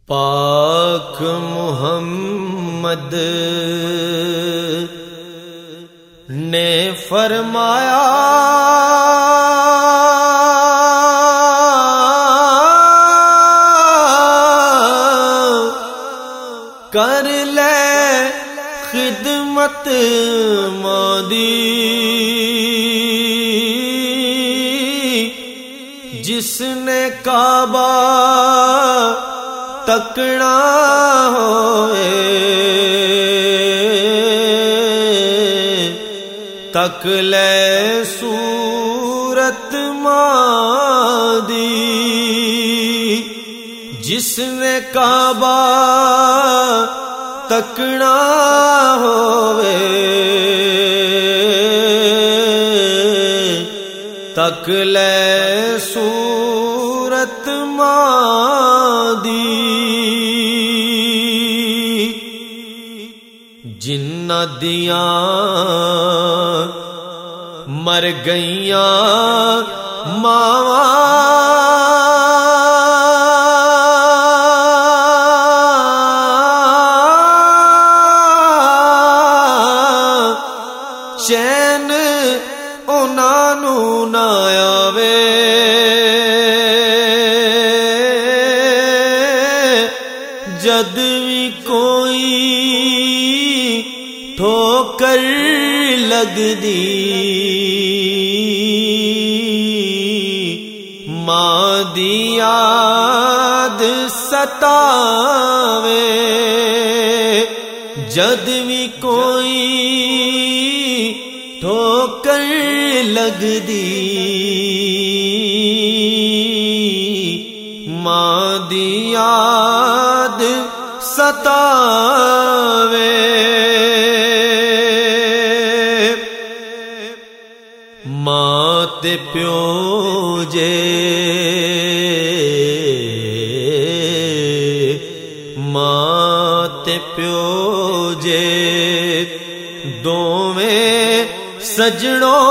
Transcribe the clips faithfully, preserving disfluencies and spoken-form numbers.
पाक मुहम्मद ने फरमाया, कर ले खिदमत मादी, जिसने काबा तकना होए, तक ले सूरत मादी, जिसने काबा तकना होवे, तक ले सूरत मादी। जिन्ना दियां मर गईयां मावां, चैन उन्हां नू ना आवे, जद भी कोई ठोकर लगदी, मां दी याद सतावे, जद भी कोई ठोकर लगदी, मां दी याद सतावे। मां ते प्यो जे मां ते प्यो जे दोवें सजणों,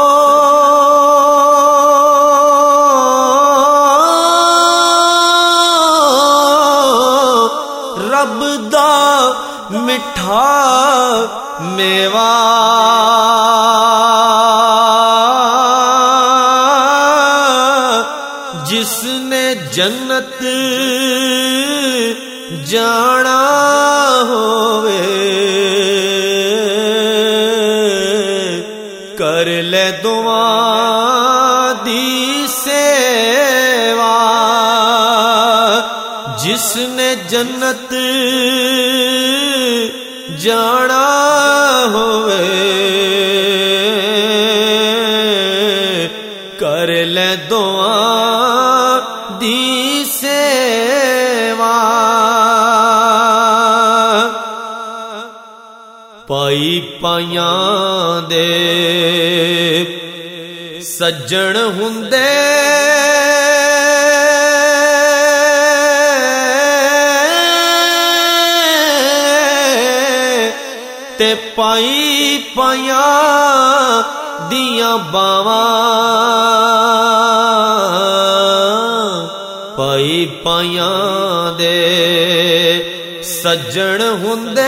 रब दा मिठा मेवा, जिसने जन्नत जाना होवे, कर ले दुआ दी सेवा, जिसने जन्नत जाना होवे, कर ले दुआ दी सेवा। पाई पाइयां दे सज्जण हुंदे, ते पाई पाइयां दियां बावां, पाई पाइयां दे सज्जण हुंदे,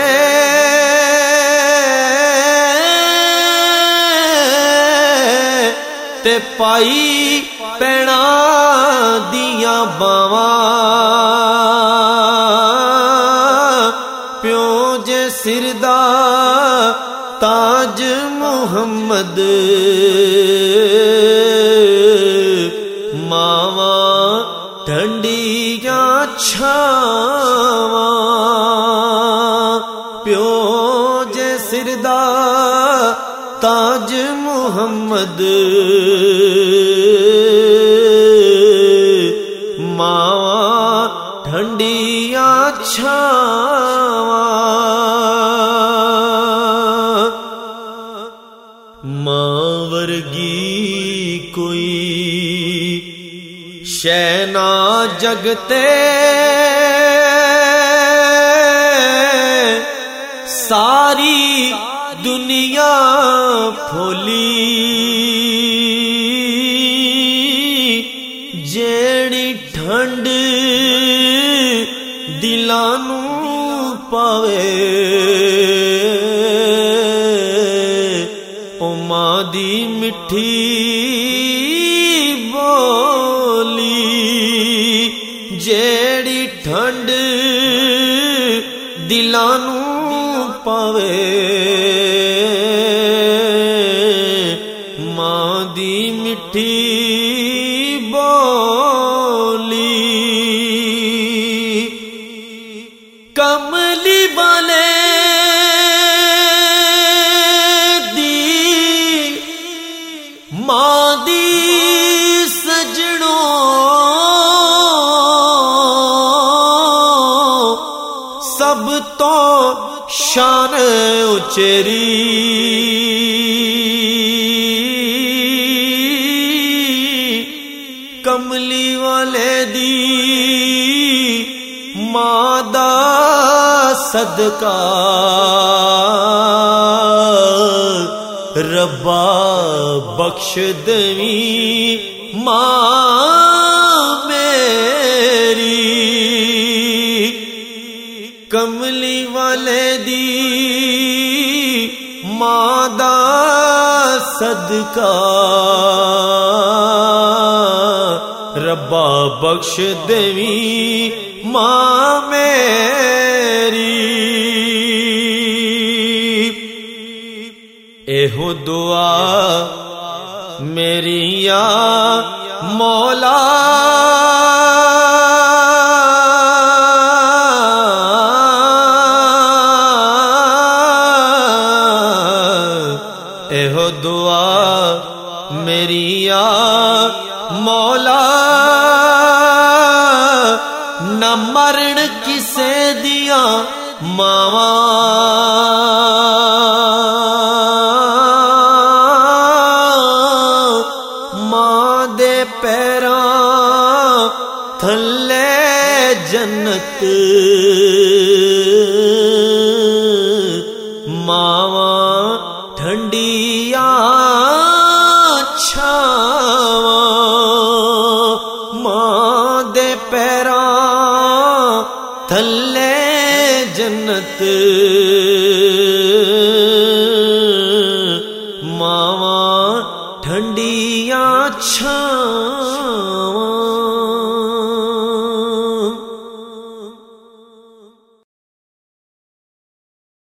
ते पाई पैणा दियां बावां, प्यो जे सिरदा ताज मुहम्मद, मावां ठंडियां छावां, प्यो जे सिरदा ताज मुहम्मद, मावां ठंडियां छावां। मां वर्गी कोई शै ना जगते, सारी दुनिया फौली, जेड़ी ठंड दिलां नू पावे ओ मां दी मिठी बोली जेड़ी ठंड दिलां नू पावे मां दी मिठी बोली कमली वाले दी मां दी सजनों सब तो शान उचेरी कमली वाले दी मां दा सदका रब्बा बख्श देवी मां मेरी कमली वाले दी मां दा सदका रब्बा बख्श देवी मां मेरी एहो दुआ मेरी या मौला एहो दुआ मेरी या मौला न मरण किसे दिया मावा मां दे पैरां थल्ले जन्नत मावा ठंडिया छावा मां दे पैरां थल्ले जन्नत मावा ठंडिया छावा।